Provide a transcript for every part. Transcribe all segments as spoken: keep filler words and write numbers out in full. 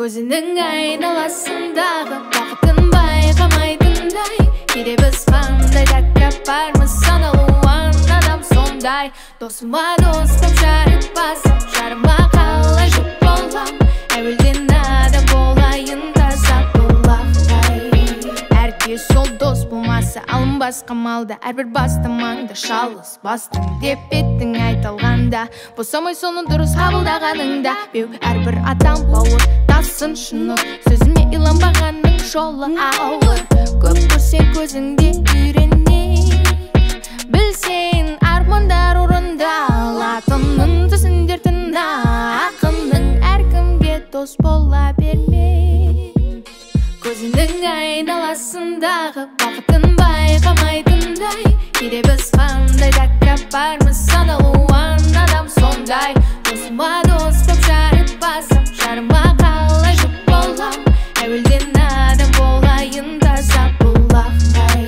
Көзінің айналасындағы бақытын байқамайтындай, кейде біз қандай тәкаппармыз, саналуан адам сондай. Досыма дос боп жарытпасым, жарыма қалай жұп болам, әуелден адам болайын таза бұлақтай. Әркез сол дос болмаса алынбас қамалда, әрбір бастамаңда шалыс бастың деп еттің айталғанда, босамай соны дұрыс қабылдағаныңда, беу әрбір адам бауыр тасын шыны, сөзіме иланбағанның жолы ауыр. Көп көрсең көзіңде үйрене, білсең армандар орындалатынын, түсіндер тына ақынның, әркімге дос бола берме. Көзінің айналасындағы бақытын байқамайтындай, кейде біз қандай тәкаппармыз, саналуан адам сондай. Досыма дос боп жарытпасым, жарыма қалай жұп болам, әуелден адам болайын таза бұлақтай.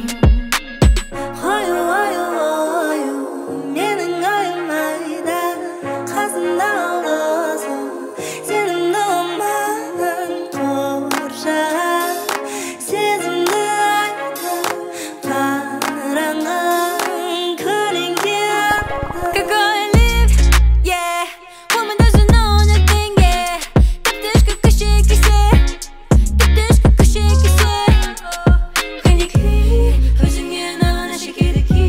Ою, ою, ою, менің ойым айда, қасымда досым, сенің думан қоршап, сезімді айтып қараңғың көлеңке атып. Какой лив, yeah, woman doesn't know nothing, yeah. Тәптішкі күші кесе, тәптішкі күші кесе. Қанекли, өзіңе нан әшекеді ки.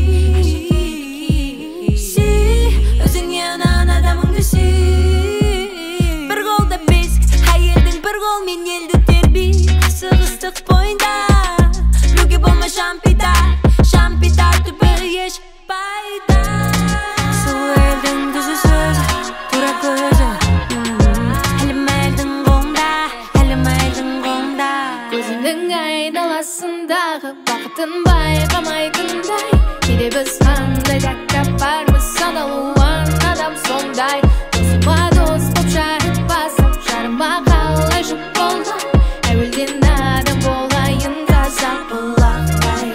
Си, өзіңе нан адамыңды си. Бір қолда бесік, әйелдің бір қолмен елді тербей. Қысық ыстық бойында, біреуге болма шампида, шампида түбі еш пайда. Сұлу елдің күзі сөзі, тура көзі, әлім әлдің қолында, әлім әлдің қолында. Көзінің айналасындағы бақытын байқамайтындай, кейде біз қандай тәкаппармыз, саналуан адам сондай. Досыма дос боп жарытпасым, жарыма қалай жұп болам, әуелден адам болайын таза бұлақтай.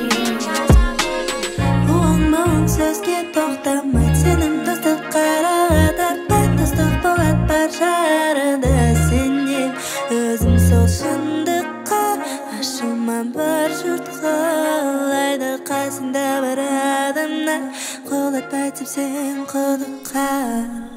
Мұң мұң сөзге тоқтамай, сенің достық қарағатарпай, достық болат бар жарыды сенен. Өзім сол шындыққа ашыма бар жұрт қалайды, қасында бар адамдар қолатпай тепсең құдыққа.